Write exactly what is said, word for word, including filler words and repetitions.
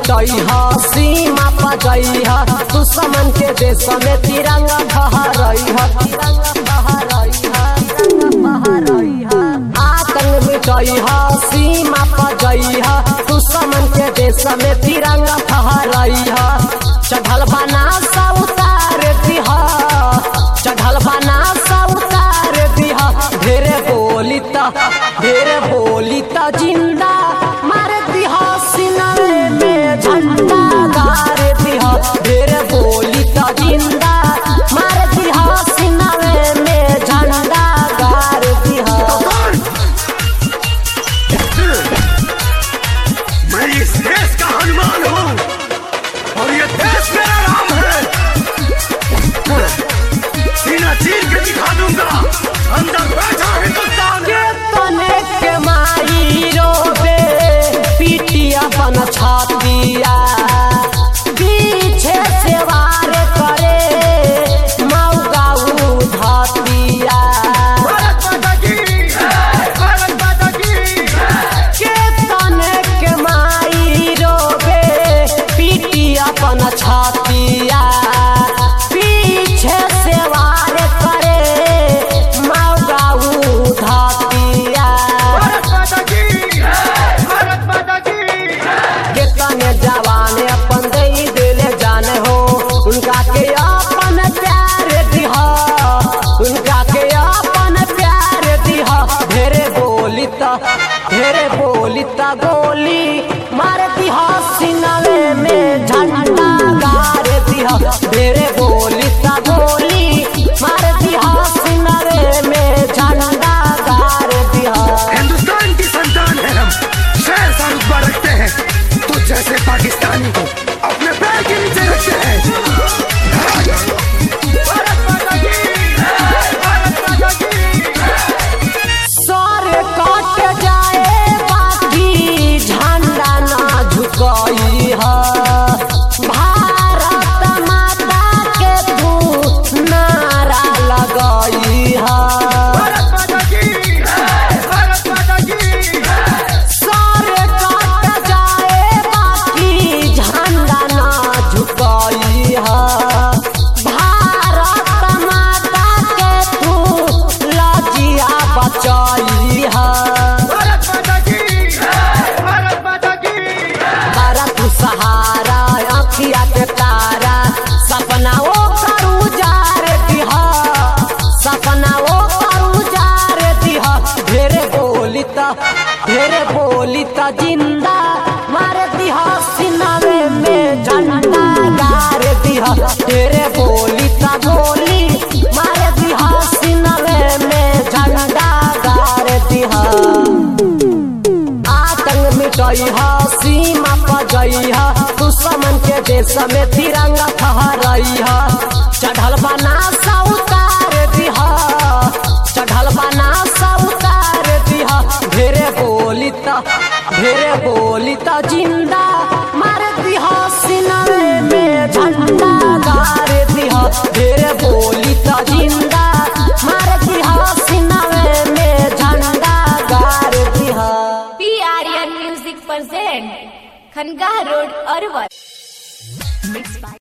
मिटई हा सीमा पजई हा दुश्मन के देश में तिरंगा फहरई हा तिरंगा फहरई हा तिरंगा फहरई हा आतंक मिटई हा सीमा पजई हा दुश्मन के देश में तिरंगा फहरई हा चढ़ल बना सा उतार दिहा चढ़ल बना सा उतार दिहा ढेरे बोली ता ढेरे बोली ता जिंदा मार दिहा सिनारे में झंडा गार दिहा ढेरे बोली ता जिंदा मार दिहा सिनारे में झंडा गार दिहा। मैं इस देश का हनुमान हूँ और ये देश मेरा राम है। सीना चीर के दिखा दूंगा अंदर बैठा हिंदुस्तान के तने के माई रोबे पीटिया बन छातिया पीछे से वार करे मऊगाऊ धातिया भारत माता की भारत माता की के तने के माई रोबे पीटिया बन छातिया पीछे से वार करे मऊगाऊ धातिया भारत माता की भारत माता की कितने जवान अपन दई दिले जाने हो उनका के अपन प्यार दिहा उनका के अपन प्यार दिहा ढेरे बोली ता ढेरे बोली ता गोली मार दिहा सिनारे में झंडा गार दिहा ढेरे बोली ता गोली मार दिहा सिनारे में झंडा गार दिहा। हिंदुस्तान की संतान है हम शेर सा रुतबा रखते हैं तो जैसे पाकिस्तानी को अपने पैर के नीचे रखते हैं। भारत माता की भारत माता की सर कट जाए बाकी झंडा ना झुकाई है भारत माता के तू नारा लगाई है भारत माता की भारत माता की सर कट जाए बाकी झंडा ना झुकाई है भारत माता के तू लजिया बचाई है भारत माता की भारत माता की भारत सहारा अखिया के तारा सपना ओ करू जार दिहा सपना ओ करू जार दिहा ढेरे बोली ता ढेरे बोली ता जिंदा मार दिहा सिनारे में झंडा गार दिहा ढेरे बोली ता गोली मार दिहा सिनारे में झंडा गार दिहा आतंक मिटई हा सीमा पजई हा दुश्मन के देश में तिरंगा फहरई हा चढ़ल बना सा उतार दिहा चढ़ल बना सा उतार दिहा ढेरे बोली ता ढेरे बोली ता जिंदा मार दिहा सिनारे में झंडा गार दिहा ढेरे बोली ता जिंदा मार दिहा सिनारे में झंडा गार दिहा। P Aryan music present Khanqah road Arwal.